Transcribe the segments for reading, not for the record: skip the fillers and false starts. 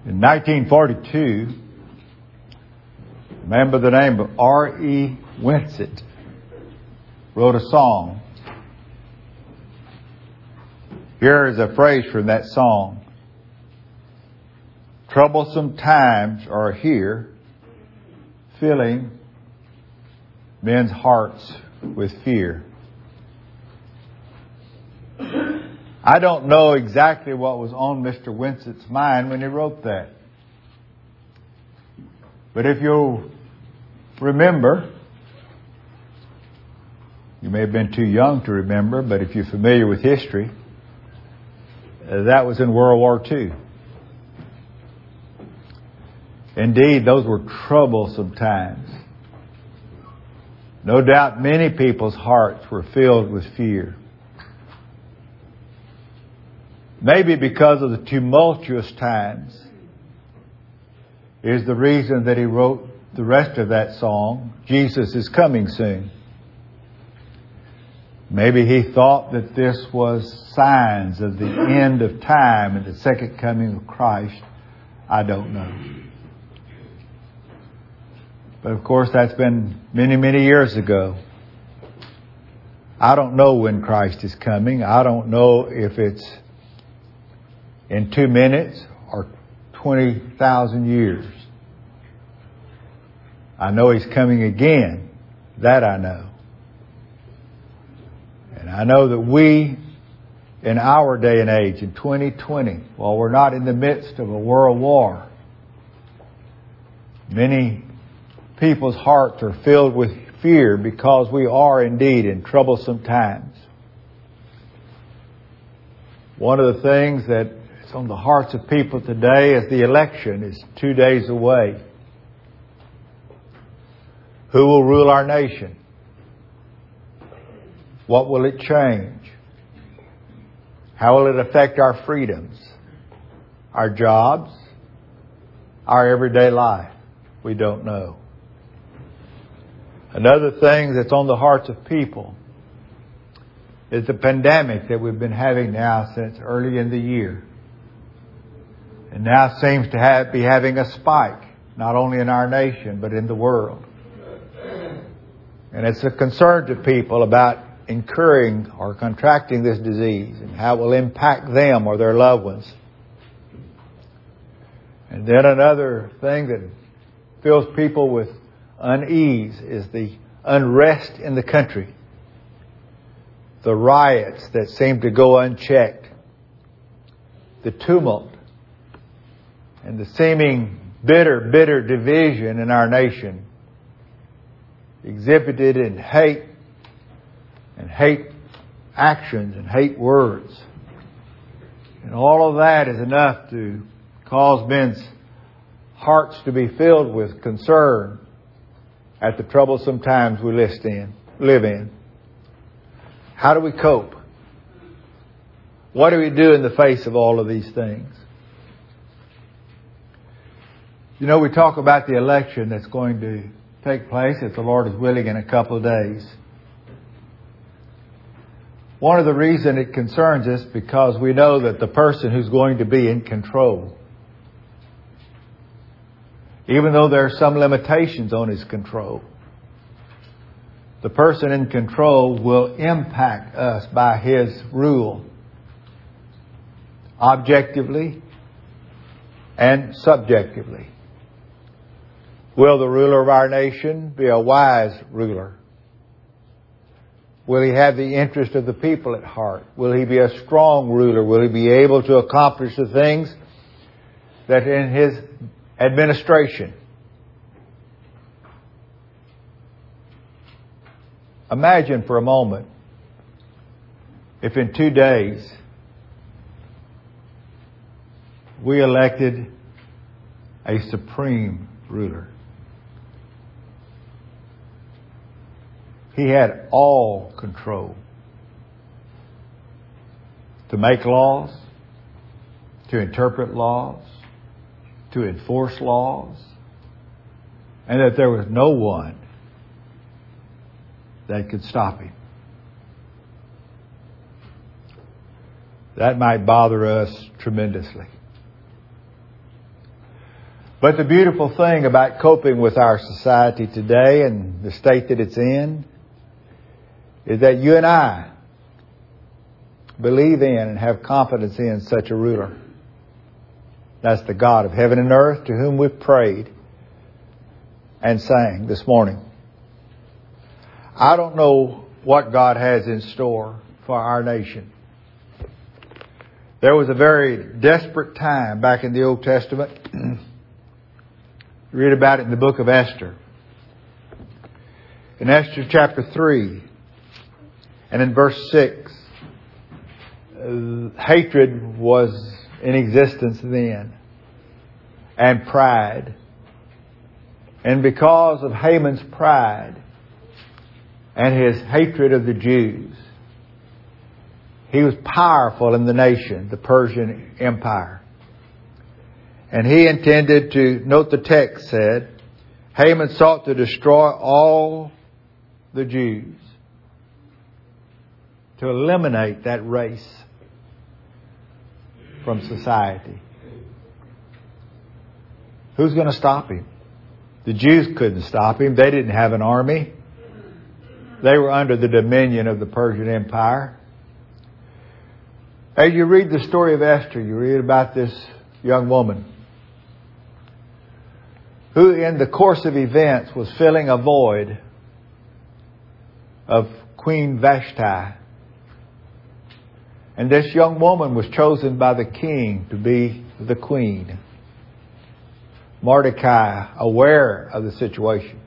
In 1942, a man by the name of R.E. Winsett wrote a song. Here is a phrase from that song. Troublesome times are here, filling men's hearts with fear. I don't know exactly what was on Mr. Winsett's mind when he wrote that. But if you'll remember, you may have been too young to remember, but if you're familiar with history, that was in World War II. Indeed, those were troublesome times. No doubt many people's hearts were filled with fear. Maybe because of the tumultuous times is the reason that he wrote the rest of that song, Jesus is Coming Soon. Maybe he thought that this was signs of the end of time and the second coming of Christ. I don't know. But of course, that's been many, many years ago. I don't know when Christ is coming. I don't know if it's in 2 minutes or 20,000 years. I know He's coming again. That I know. And I know that we, in our day and age, in 2020, while we're not in the midst of a world war, many people's hearts are filled with fear because we are indeed in troublesome times. One of the things that is on the hearts of people today is the election is 2 days away. Who will rule our nation? What will it change? How will it affect our freedoms, our jobs, our everyday life? We don't know. Another thing that's on the hearts of people is the pandemic that we've been having now since early in the year. And now seems to be having a spike, not only in our nation, but in the world. And it's a concern to people about incurring or contracting this disease and how it will impact them or their loved ones. And then another thing that fills people with unease is the unrest in the country. The riots that seem to go unchecked. The tumult. And the seeming bitter division in our nation. Exhibited in hate and hate actions and hate words. And all of that is enough to cause men's hearts to be filled with concern at the troublesome times we live in. How do we cope? What do we do in the face of all of these things? You know, we talk about the election that's going to take place, if the Lord is willing, in a couple of days. One of the reasons it concerns us because we know that the person who's going to be in control, even though there are some limitations on his control, the person in control will impact us by his rule, objectively and subjectively. Will the ruler of our nation be a wise ruler? Will he have the interest of the people at heart? Will he be a strong ruler? Will he be able to accomplish the things that in his administration? Imagine for a moment if in 2 days we elected a supreme ruler. He had all control to make laws, to interpret laws, to enforce laws, and that there was no one that could stop him. That might bother us tremendously. But the beautiful thing about coping with our society today and the state that it's in is that you and I believe in and have confidence in such a ruler. That's the God of heaven and earth, to whom we've prayed and sang this morning. I don't know what God has in store for our nation. There was a very desperate time back in the Old Testament. Read about it in the book of Esther. In Esther chapter 3 and in verse 6, hatred was in existence then, and pride. And because of Haman's pride and his hatred of the Jews, he was powerful in the nation, the Persian Empire. And he intended to, note the text said, Haman sought to destroy all the Jews, to eliminate that race from society. Who's going to stop him? The Jews couldn't stop him. They didn't have an army. They were under the dominion of the Persian Empire. As you read the story of Esther, you read about this young woman who in the course of events was filling a void of Queen Vashti. And this young woman was chosen by the king to be the queen. Mordecai, aware of the situation,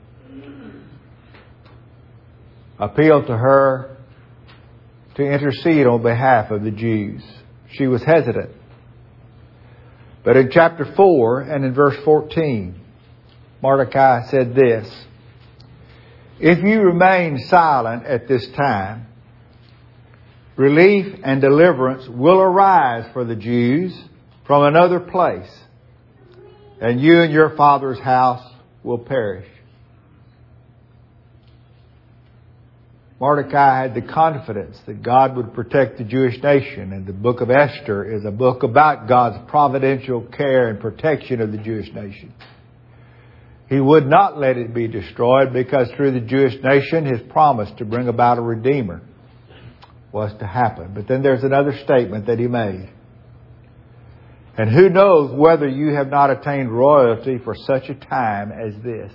appealed to her to intercede on behalf of the Jews. She was hesitant. But in chapter 4 and in verse 14, Mordecai said this, "If you remain silent at this time, relief and deliverance will arise for the Jews from another place, and you and your father's house will perish." Mordecai had the confidence that God would protect the Jewish nation, and the book of Esther is a book about God's providential care and protection of the Jewish nation. He would not let it be destroyed because through the Jewish nation His promise to bring about a Redeemer was to happen. But then there's another statement that He made. And who knows whether you have not attained royalty for such a time as this?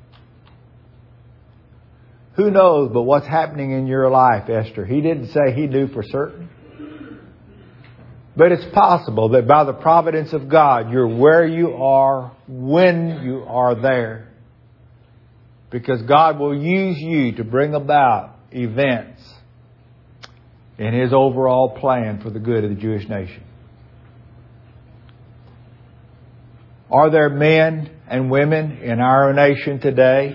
Who knows but what's happening in your life, Esther? He didn't say he knew for certain. But it's possible that by the providence of God, you're where you are when you are there. Because God will use you to bring about events in His overall plan for the good of the Jewish nation. Are there men and women in our nation today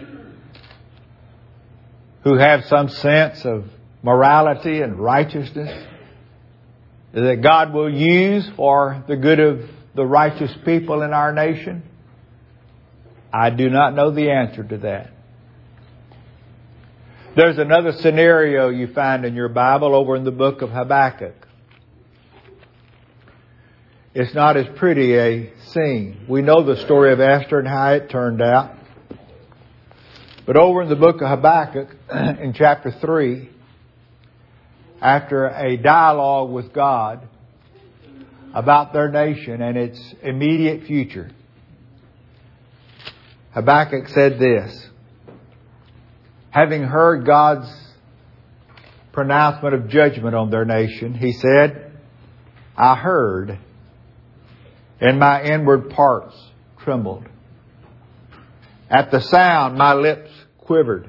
who have some sense of morality and righteousness that God will use for the good of the righteous people in our nation? I do not know the answer to that. There's another scenario you find in your Bible over in the book of Habakkuk. It's not as pretty a scene. We know the story of Esther and how it turned out. But over in the book of Habakkuk, in chapter 3, after a dialogue with God about their nation and its immediate future, Habakkuk said this, having heard God's pronouncement of judgment on their nation, he said, I heard, and my inward parts trembled. At the sound, my lips quivered.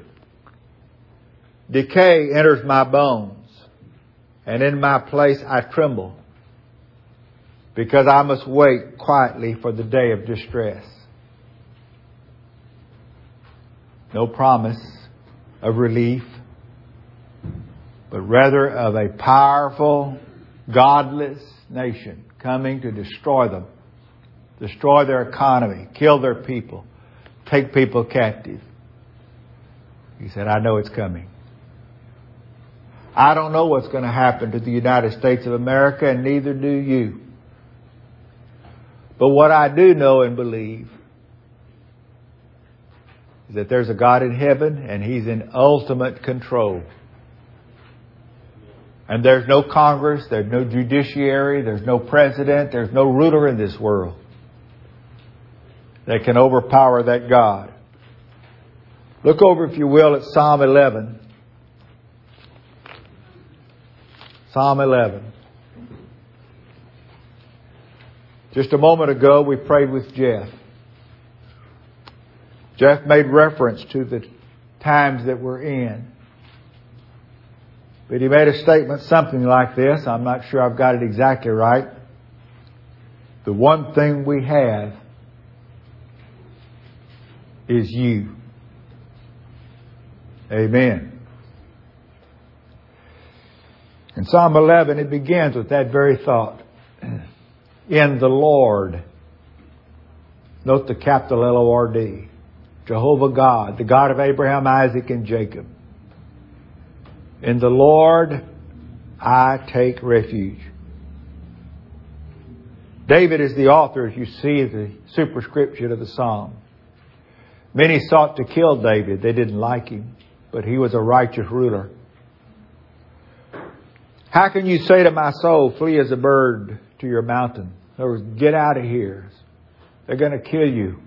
Decay enters my bones, and in my place I tremble, because I must wait quietly for the day of distress. No promise of relief, but rather of a powerful, godless nation coming to destroy them, destroy their economy, kill their people, take people captive. He said, I know it's coming. I don't know what's going to happen to the United States of America, and neither do you. But what I do know and believe is that there's a God in heaven and He's in ultimate control. And there's no Congress, there's no judiciary, there's no president, there's no ruler in this world that can overpower that God. Look over, if you will, at Psalm 11. Psalm 11. Just a moment ago, we prayed with Jeff. Jeff made reference to the times that we're in. But he made a statement something like this. I'm not sure I've got it exactly right. The one thing we have is you. Amen. In Psalm 11, it begins with that very thought. In the Lord. Note the capital L-O-R-D. Jehovah God, the God of Abraham, Isaac, and Jacob. In the Lord I take refuge. David is the author, as you see, the superscription of the psalm. Many sought to kill David. They didn't like him, but he was a righteous ruler. How can you say to my soul, flee as a bird to your mountain? In other words, get out of here. They're going to kill you.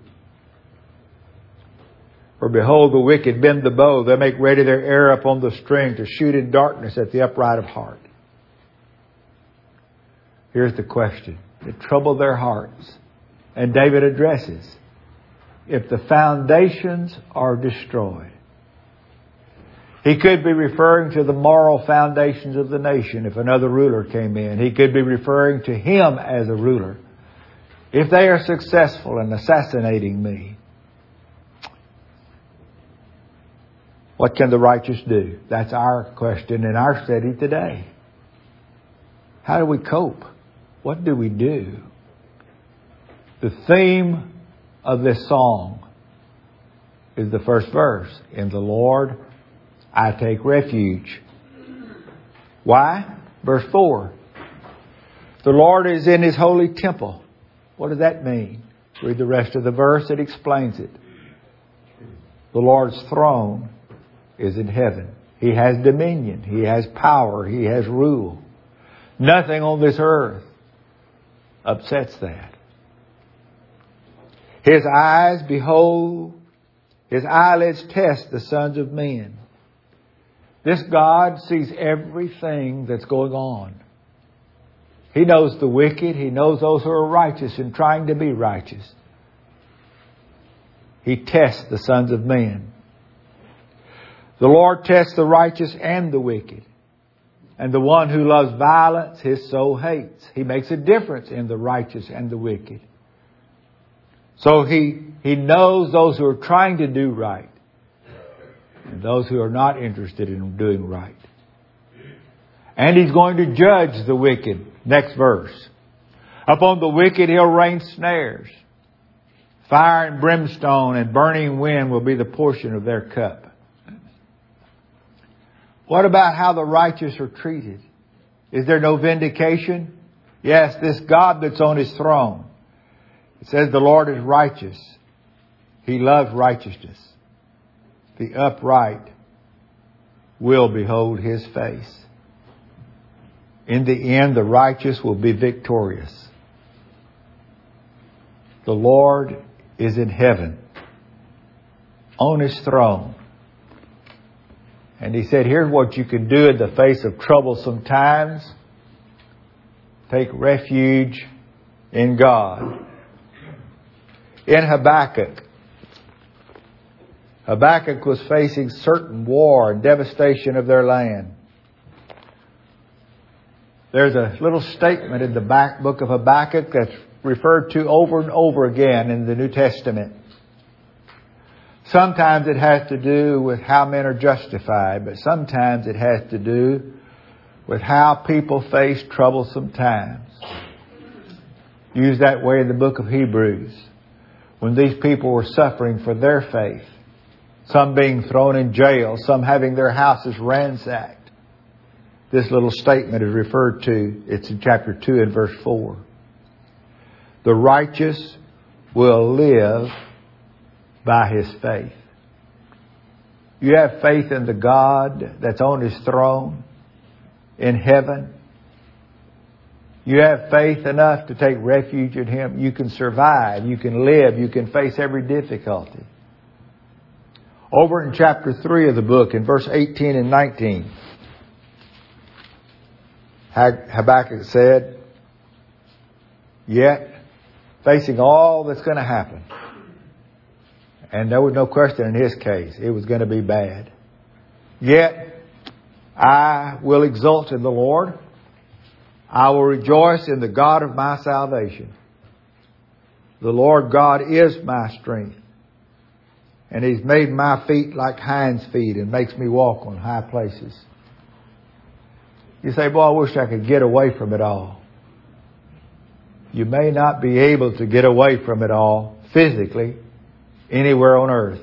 For behold, the wicked bend the bow. They make ready their arrow upon the string to shoot in darkness at the upright of heart. Here's the question. It troubled their hearts. And David addresses, if the foundations are destroyed. He could be referring to the moral foundations of the nation if another ruler came in. He could be referring to him as a ruler. If they are successful in assassinating me, what can the righteous do? That's our question in our study today. How do we cope? What do we do? The theme of this song is the first verse. In the Lord I take refuge. Why? Verse 4. The Lord is in His holy temple. What does that mean? Read the rest of the verse. It explains it. The Lord's throne is in heaven. He has dominion. He has power. He has rule. Nothing on this earth upsets that. His eyes behold, His eyelids test the sons of men. This God sees everything that's going on. He knows the wicked. He knows those who are righteous and trying to be righteous. He tests the sons of men. The Lord tests the righteous and the wicked. And the one who loves violence, his soul hates. He makes a difference in the righteous and the wicked. So He knows those who are trying to do right and those who are not interested in doing right. And He's going to judge the wicked. Next verse. Upon the wicked He'll rain snares. Fire and brimstone and burning wind will be the portion of their cup. What about how the righteous are treated? Is there no vindication? Yes, this God that's on His throne. It says the Lord is righteous. He loves righteousness. The upright will behold His face. In the end, the righteous will be victorious. The Lord is in heaven, on His throne. And He said, here's what you can do in the face of troublesome times. Take refuge in God. In Habakkuk was facing certain war and devastation of their land. There's a little statement in the back book of Habakkuk that's referred to over and over again in the New Testament. Sometimes it has to do with how men are justified, but sometimes it has to do with how people face troublesome times. Used that way in the book of Hebrews, when these people were suffering for their faith. Some being thrown in jail, some having their houses ransacked. This little statement is referred to. It's in chapter 2 and verse 4. The righteous will live by his faith. You have faith in the God that's on His throne in heaven. You have faith enough to take refuge in Him. You can survive. You can live. You can face every difficulty. Over in chapter 3 of the book, in verse 18 and 19, Habakkuk said, yet, facing all that's going to happen, and there was no question in his case, it was going to be bad. Yet, I will exult in the Lord. I will rejoice in the God of my salvation. The Lord God is my strength. And He's made my feet like hinds' feet and makes me walk on high places. You say, boy, I wish I could get away from it all. You may not be able to get away from it all physically anywhere on earth.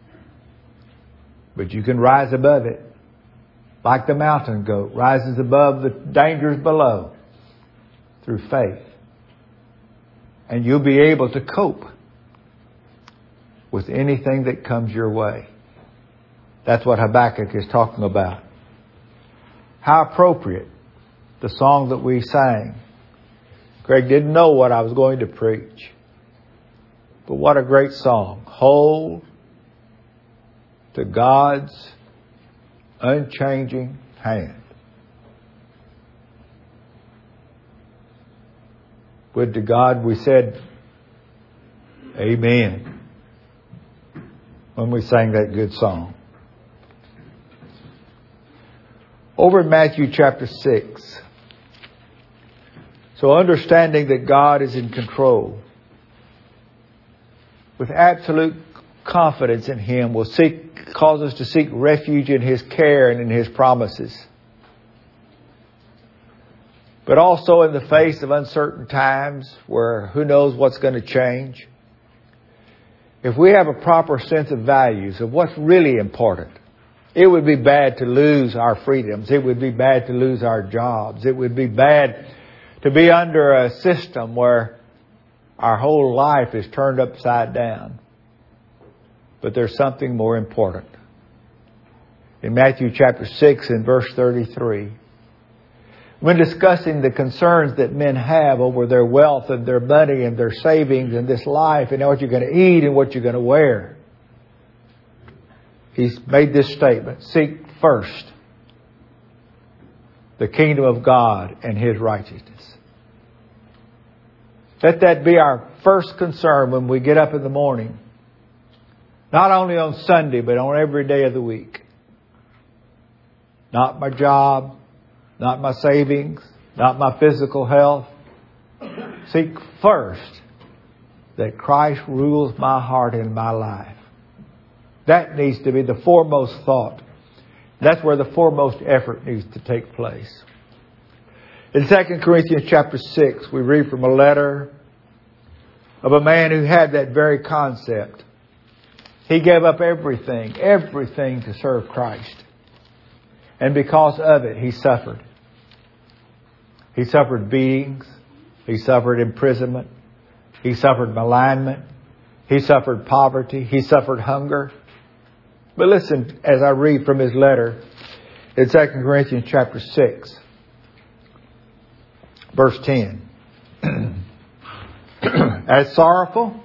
But you can rise above it. Like the mountain goat rises above the dangers below through faith. And you'll be able to cope with anything that comes your way. That's what Habakkuk is talking about. How appropriate the song that we sang. Greg didn't know what I was going to preach. But what a great song. Hold to God's unchanging hand. Would to God we said, amen, when we sang that good song. Over in Matthew chapter 6. So understanding that God is in control, with absolute confidence in Him, will cause us to seek refuge in His care and in His promises. But also in the face of uncertain times where who knows what's going to change. If we have a proper sense of values of what's really important, it would be bad to lose our freedoms. It would be bad to lose our jobs. It would be bad to be under a system where our whole life is turned upside down. But there's something more important. In Matthew chapter 6 and verse 33, when discussing the concerns that men have over their wealth and their money and their savings and this life and what you're going to eat and what you're going to wear, He's made this statement: seek first the kingdom of God and His righteousness. Let that be our first concern when we get up in the morning. Not only on Sunday, but on every day of the week. Not my job, not my savings, not my physical health. Seek first that Christ rules my heart and my life. That needs to be the foremost thought. That's where the foremost effort needs to take place. In 2 Corinthians chapter 6, we read from a letter of a man who had that very concept. He gave up everything to serve Christ. And because of it, he suffered. He suffered beatings. He suffered imprisonment. He suffered malignment. He suffered poverty. He suffered hunger. But listen as I read from his letter in 2 Corinthians chapter 6, verse 10. As sorrowful,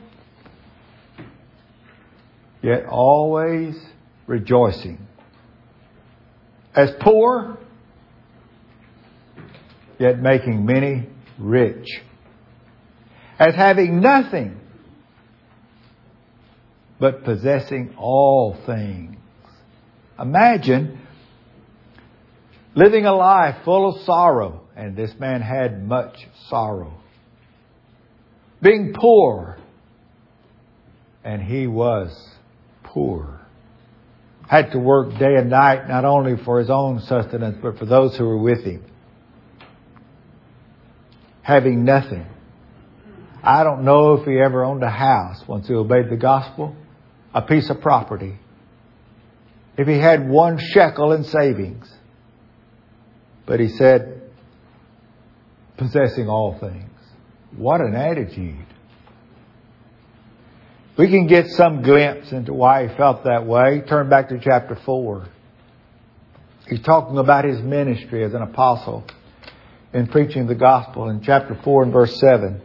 yet always rejoicing. As poor, yet making many rich. As having nothing, but possessing all things. Imagine living a life full of sorrow, and this man had much sorrow. Being poor, and he was poor. Had to work day and night, not only for his own sustenance, but for those who were with him. Having nothing. I don't know if he ever owned a house once he obeyed the gospel, a piece of property. If he had 1 shekel in savings. But he said, possessing all things. What an attitude. We can get some glimpse into why he felt that way. Turn back to chapter 4. He's talking about his ministry as an apostle in preaching the gospel in chapter 4 and verse 7.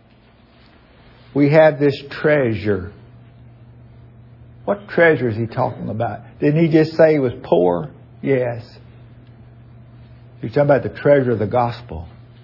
We have this treasure. What treasure is he talking about? Didn't he just say he was poor? Yes. He's talking about the treasure of the gospel.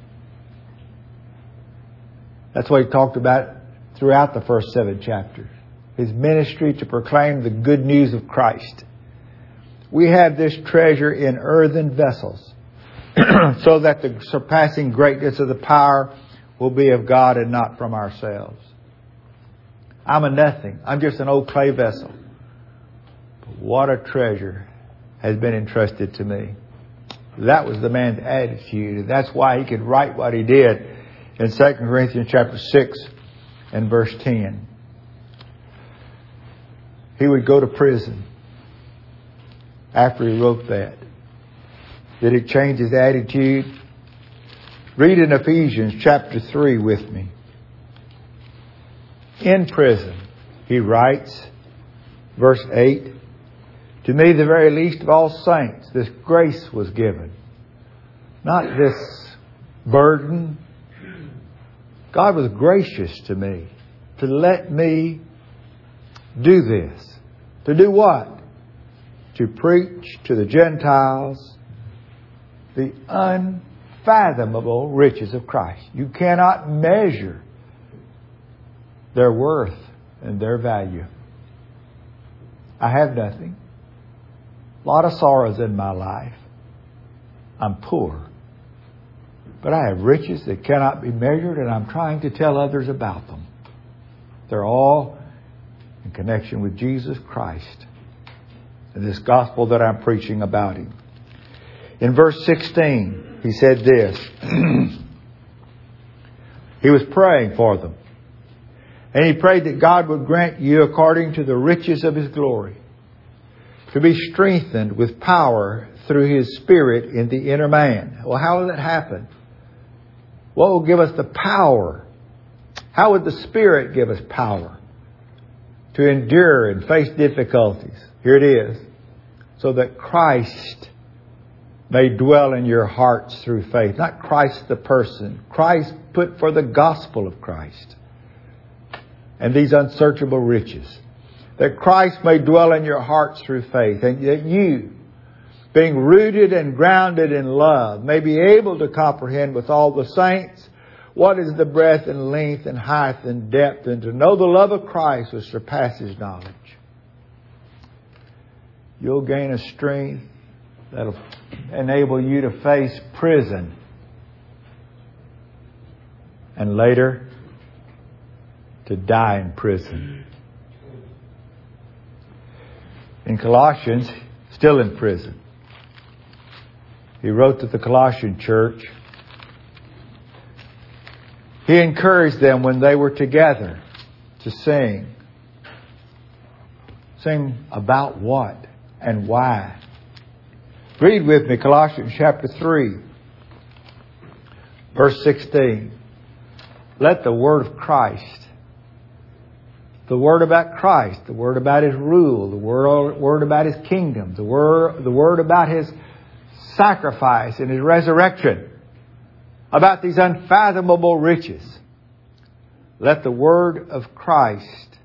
That's what he talked about throughout the first 7 chapters. His ministry to proclaim the good news of Christ. We have this treasure in earthen vessels so that the surpassing greatness of the power will be of God and not from ourselves. I'm a nothing. I'm just an old clay vessel. But what a treasure has been entrusted to me. That was the man's attitude. That's why he could write what he did in 2 Corinthians chapter 6 and verse 10. He would go to prison after he wrote that. Did it change his attitude? Read in Ephesians chapter 3 with me. In prison, he writes, verse 8, to me, the very least of all saints, this grace was given. Not this burden. God was gracious to me to let me do this. To do what? To preach to the Gentiles the unfathomable riches of Christ. You cannot measure their worth and their value. I have nothing. A lot of sorrows in my life. I'm poor. But I have riches that cannot be measured, and I'm trying to tell others about them. They're all in connection with Jesus Christ and this gospel that I'm preaching about Him. In verse 16, he said this. He was praying for them. And he prayed that God would grant you, according to the riches of His glory, to be strengthened with power through His Spirit in the inner man. Well, how will that happen? What will give us the power? How would the Spirit give us power to endure and face difficulties? Here it is. So that Christ may dwell in your hearts through faith. Not Christ the person. Christ put for the gospel of Christ. And these unsearchable riches. That Christ may dwell in your hearts through faith. And that you, being rooted and grounded in love, may be able to comprehend with all the saints what is the breadth and length and height and depth, and to know the love of Christ which surpasses knowledge. You'll gain a strength that'll enable you to face prison. And later, to die in prison. In Colossians, still in prison, he wrote to the Colossian church. He encouraged them when they were together to sing. Sing about what and why? Read with me Colossians chapter 3, verse 16. Let the word of Christ, the word about Christ, the word about His rule, the word about His kingdom, the word about His sacrifice and His resurrection, about these unfathomable riches. Let the word of Christ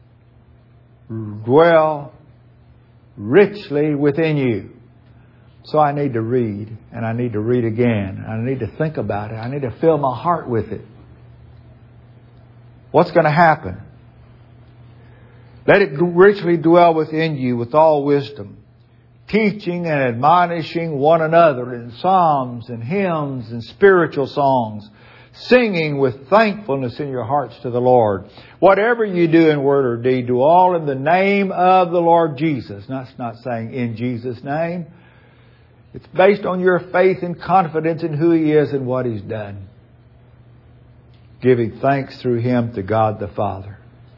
dwell richly within you. So I need to read, and I need to read again. I need to think about it. I need to fill my heart with it. What's going to happen? Let it richly dwell within you with all wisdom, teaching and admonishing one another in psalms and hymns and spiritual songs, singing with thankfulness in your hearts to the Lord. Whatever you do in word or deed, do all in the name of the Lord Jesus. That's not saying in Jesus' name. It's based on your faith and confidence in who He is and what He's done. Giving thanks through Him to God the Father.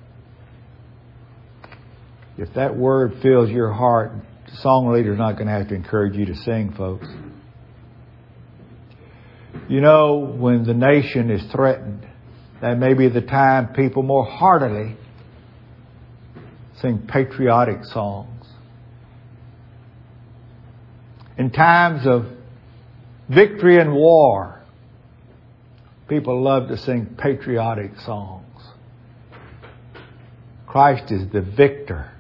If that word fills your heart, the song leader's not going to have to encourage you to sing, folks. You know, when the nation is threatened, that may be the time people more heartily sing patriotic songs. In times of victory and war, people love to sing patriotic songs. Christ is the victor.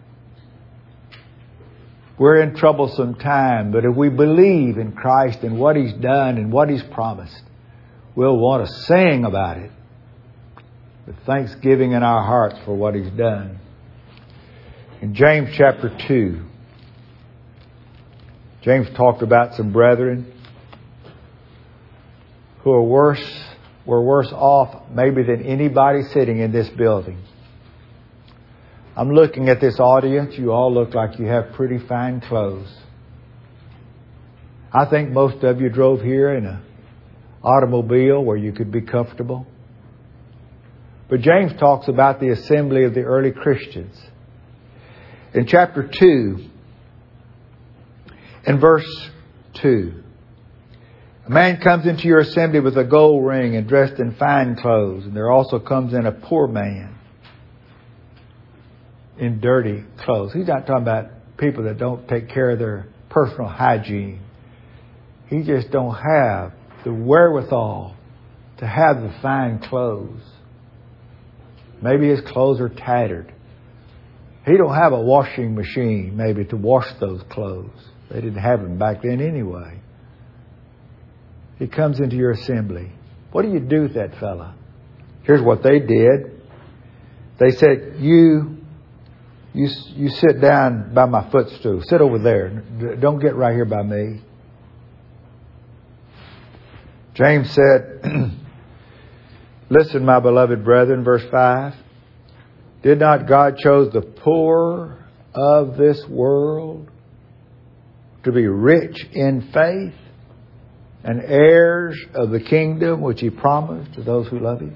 We're in troublesome time, but if we believe in Christ and what He's done and what He's promised, we'll want to sing about it with thanksgiving in our hearts for what He's done. In James chapter 2, James talked about some brethren who were worse off maybe than anybody sitting in this building. I'm looking at this audience. You all look like you have pretty fine clothes. I think most of you drove here in an automobile where you could be comfortable. But James talks about the assembly of the early Christians. In chapter 2, in verse 2, a man comes into your assembly with a gold ring and dressed in fine clothes, and there also comes in a poor man in dirty clothes. He's not talking about people that don't take care of their personal hygiene. He just don't have the wherewithal to have the fine clothes. Maybe his clothes are tattered. He don't have a washing machine maybe to wash those clothes. They didn't have them back then anyway. He comes into your assembly. What do you do with that fella? Here's what they did. They said, you sit down by my footstool. Sit over there. Don't get right here by me. James said, listen, my beloved brethren, verse 5. Did not God chose the poor of this world to be rich in faith and heirs of the kingdom which He promised to those who love Him?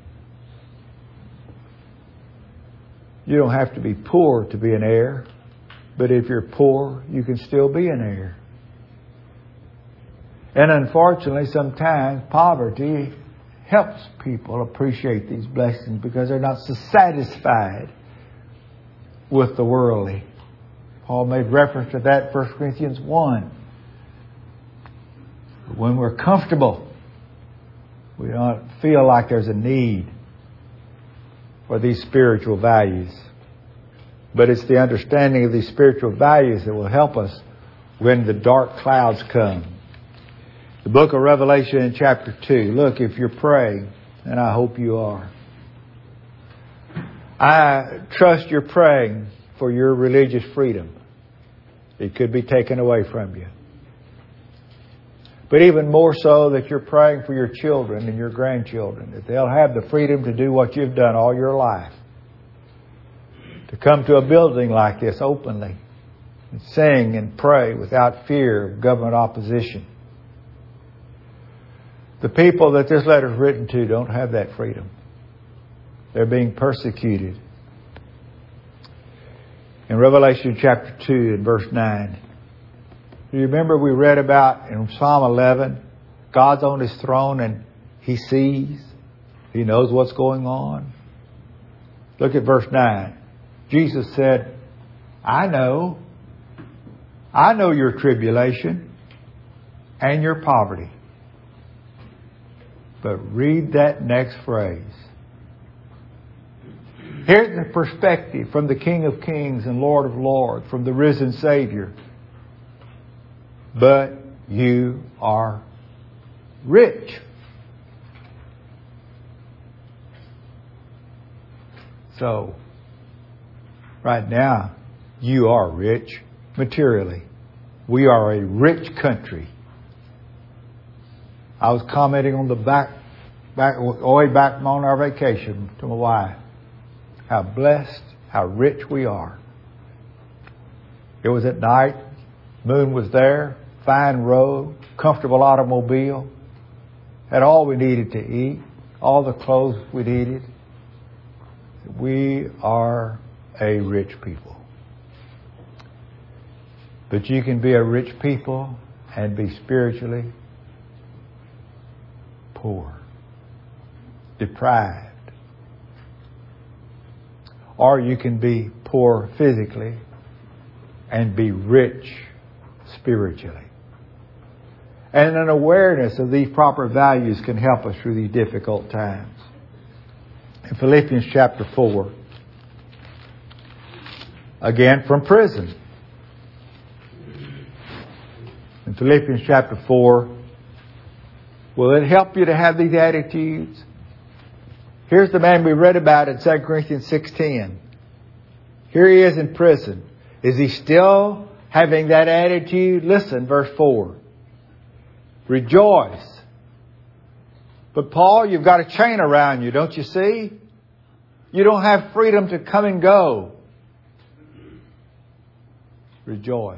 You don't have to be poor to be an heir, but if you're poor, you can still be an heir. And unfortunately, sometimes poverty helps people appreciate these blessings because they're not so satisfied with the worldly. Paul made reference to that in 1 Corinthians 1. When we're comfortable, we don't feel like there's a need for these spiritual values. But it's the understanding of these spiritual values that will help us when the dark clouds come. The book of Revelation in chapter 2. Look, if you're praying, and I hope you are, I trust you're praying for your religious freedom. It could be taken away from you. But even more so that you're praying for your children and your grandchildren, that they'll have the freedom to do what you've done all your life. To come to a building like this openly and sing and pray without fear of government opposition. The people that this letter is written to don't have that freedom. They're being persecuted. In Revelation chapter 2 and verse 9, do you remember we read about in Psalm 11, God's on His throne and He sees. He knows what's going on. Look at verse 9. Jesus said, I know your tribulation and your poverty. But read that next phrase. Here's the perspective from the King of Kings and Lord of Lords, from the risen Savior. But you are rich. So, right now, you are rich materially. We are a rich country. I was commenting on the way back on our vacation to my wife. How blessed, how rich we are. It was at night. Moon was there. Fine road. Comfortable automobile. Had all we needed to eat. All the clothes we needed. We are a rich people. But you can be a rich people and be spiritually poor, deprived. or you can be poor physically and be rich spiritually. And an awareness of these proper values can help us through these difficult times. In Philippians chapter 4, again from prison. In Philippians chapter 4, will it help you to have these attitudes? Here's the man we read about in 2 Corinthians 6:10. Here he is in prison. Is he still having that attitude? Listen, verse 4. Rejoice. But Paul, you've got a chain around you, don't you see? You don't have freedom to come and go. Rejoice.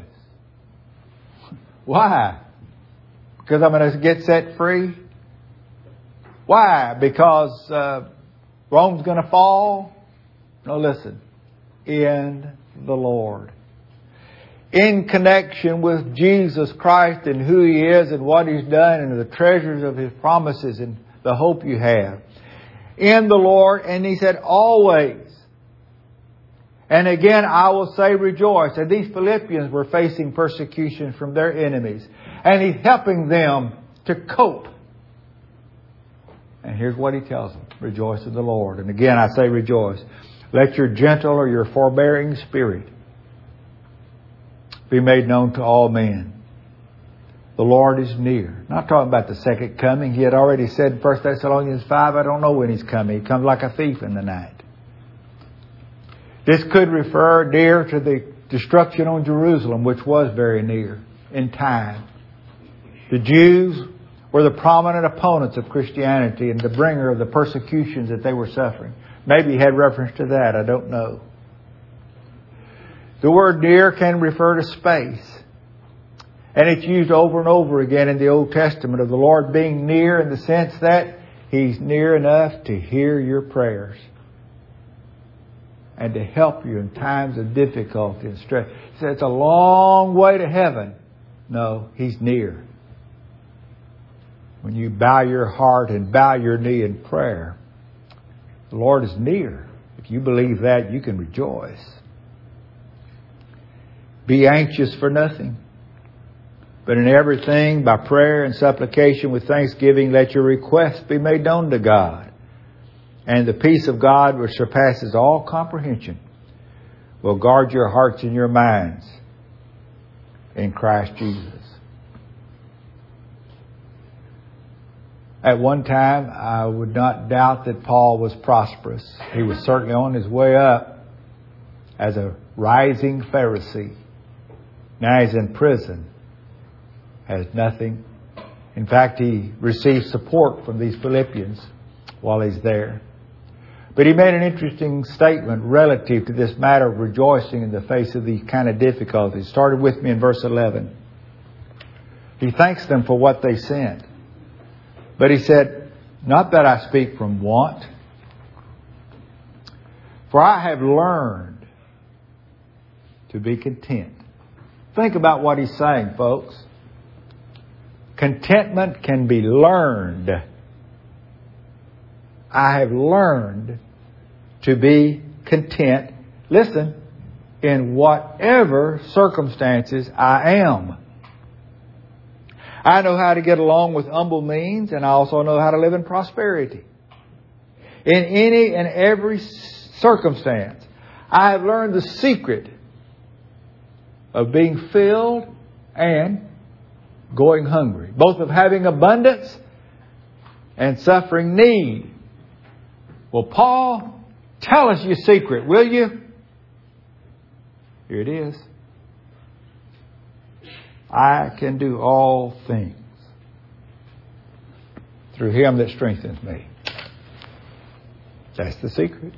Why? Because I'm going to get set free? Why? Because Rome's going to fall? No, listen. In the Lord. In connection with Jesus Christ and who He is and what He's done and the treasures of His promises and the hope you have. In the Lord, and He said, always. And again, I will say rejoice. And these Philippians were facing persecution from their enemies. And He's helping them to cope. And here's what He tells them. Rejoice in the Lord. And again, I say rejoice. Let your gentle or your forbearing spirit be made known to all men. The Lord is near. Not talking about the second coming. He had already said in 1 Thessalonians 5, I don't know when He's coming. He comes like a thief in the night. This could refer near to the destruction on Jerusalem, which was very near in time. The Jews were the prominent opponents of Christianity and the bringer of the persecutions that they were suffering. Maybe he had reference to that. I don't know. The word near can refer to space. And it's used over and over again in the Old Testament of the Lord being near in the sense that He's near enough to hear your prayers and to help you in times of difficulty and stress. He said, it's a long way to heaven. No, He's near. When you bow your heart and bow your knee in prayer, the Lord is near. If you believe that, you can rejoice. Be anxious for nothing, but in everything, by prayer and supplication with thanksgiving, let your requests be made known to God. And the peace of God, which surpasses all comprehension, will guard your hearts and your minds in Christ Jesus. At one time, I would not doubt that Paul was prosperous. He was certainly on his way up as a rising Pharisee. Now he's in prison. Has nothing. In fact, he received support from these Philippians while he's there. But he made an interesting statement relative to this matter of rejoicing in the face of these kind of difficulties. Started with me in verse 11. He thanks them for what they sent. But he said, not that I speak from want, for I have learned to be content. Think about what he's saying, folks. Contentment can be learned. I have learned to be content, listen, in whatever circumstances I am. I know how to get along with humble means, and I also know how to live in prosperity. In any and every circumstance, I have learned the secret of being filled and going hungry. Both of having abundance and suffering need. Well, Paul, tell us your secret, will you? Here it is. I can do all things through Him that strengthens me. That's the secret.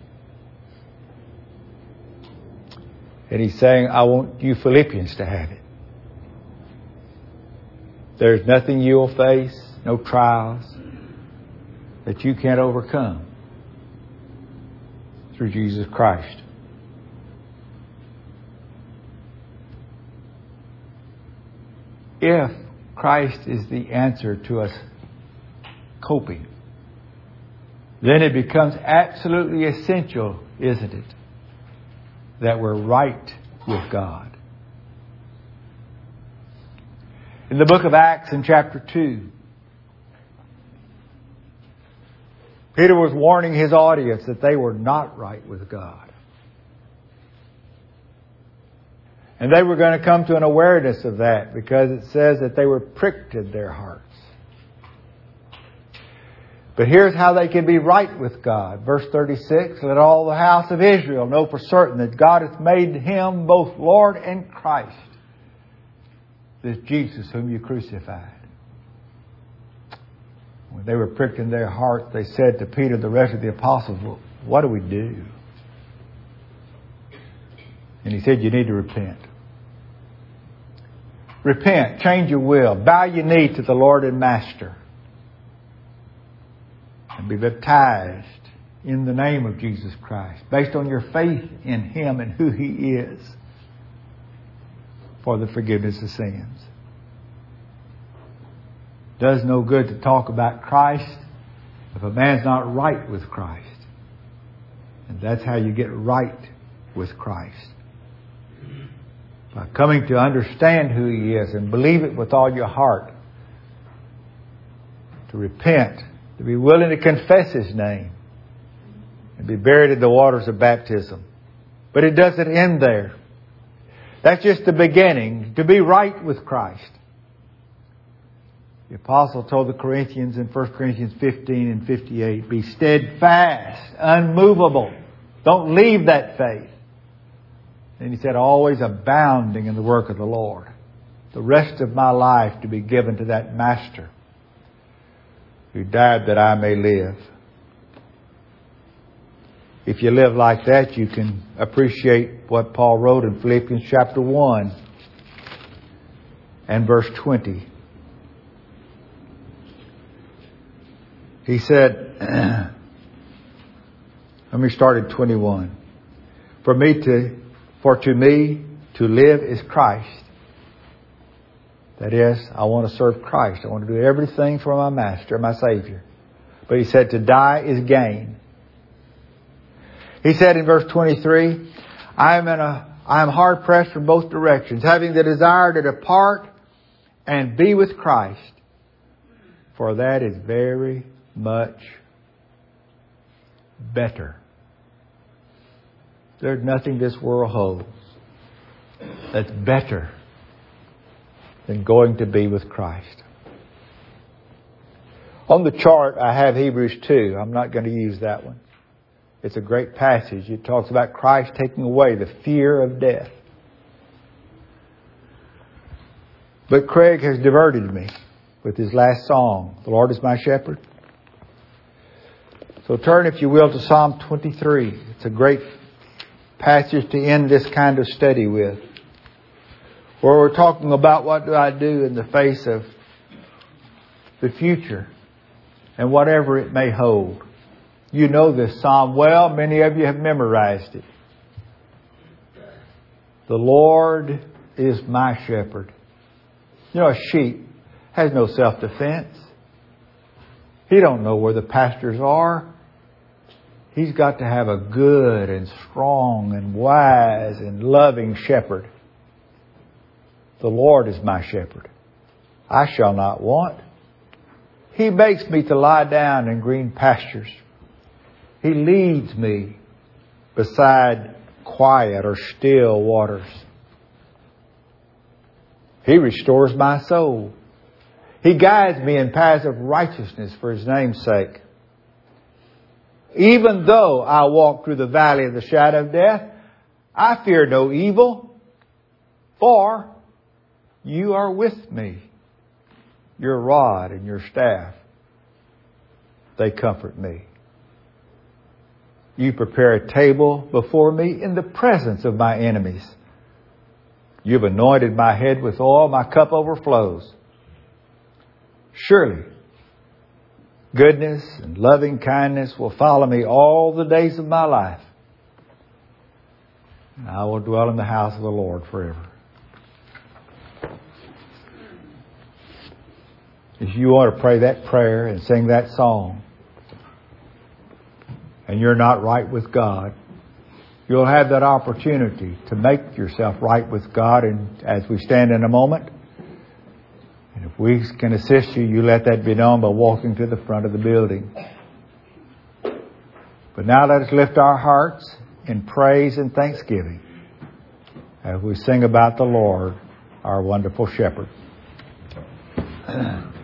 And he's saying, I want you Philippians to have it. There's nothing you'll face, no trials, that you can't overcome through Jesus Christ. If Christ is the answer to us coping, then it becomes absolutely essential, isn't it, that we're right with God. In the book of Acts in chapter 2, Peter was warning his audience that they were not right with God. And they were going to come to an awareness of that because it says that they were pricked in their hearts. But here's how they can be right with God. Verse 36, let all the house of Israel know for certain that God hath made Him both Lord and Christ, this Jesus whom you crucified. When they were pricked in their hearts, they said to Peter, the rest of the apostles, well, what do we do? And he said, you need to repent. Repent, change your will, bow your knee to the Lord and Master, and be baptized in the name of Jesus Christ, based on your faith in Him and who He is, for the forgiveness of sins. Does no good to talk about Christ if a man's not right with Christ. And that's how you get right with Christ. By coming to understand who He is and believe it with all your heart. To repent. To be willing to confess His name. And be buried in the waters of baptism. But it doesn't end there. That's just the beginning. To be right with Christ. The apostle told the Corinthians in 1 Corinthians 15 and 58, be steadfast, unmovable. Don't leave that faith. And he said, always abounding in the work of the Lord. The rest of my life to be given to that Master who died that I may live. If you live like that, you can appreciate what Paul wrote in Philippians chapter 1 and verse 20. He said, let me start at 21. For to me to live is Christ. That is, I want to serve Christ. I want to do everything for my Master, my Savior. But he said to die is gain. He said in verse 23, I am hard pressed from both directions, having the desire to depart and be with Christ. For that is very much better. There's nothing this world holds that's better than going to be with Christ. On the chart, I have Hebrews 2. I'm not going to use that one. It's a great passage. It talks about Christ taking away the fear of death. But Craig has diverted me with his last song, The Lord is My Shepherd. So turn, if you will, to Psalm 23. It's a great passage to end this kind of study with. Where we're talking about what do I do in the face of the future and whatever it may hold. You know this psalm well. Many of you have memorized it. The Lord is my shepherd. You know, a sheep has no self-defense. He don't know where the pastures are. He's got to have a good and strong and wise and loving shepherd. The Lord is my shepherd. I shall not want. He makes me to lie down in green pastures. He leads me beside quiet or still waters. He restores my soul. He guides me in paths of righteousness for His name's sake. Even though I walk through the valley of the shadow of death, I fear no evil, for You are with me. Your rod and your staff, they comfort me. You prepare a table before me in the presence of my enemies. You've anointed my head with oil, my cup overflows. Surely, goodness and loving kindness will follow me all the days of my life. And I will dwell in the house of the Lord forever. If you want to pray that prayer and sing that song, and you're not right with God, you'll have that opportunity to make yourself right with God. And as we stand in a moment, and if we can assist you, you let that be known by walking to the front of the building. But now let us lift our hearts in praise and thanksgiving as we sing about the Lord, our wonderful shepherd.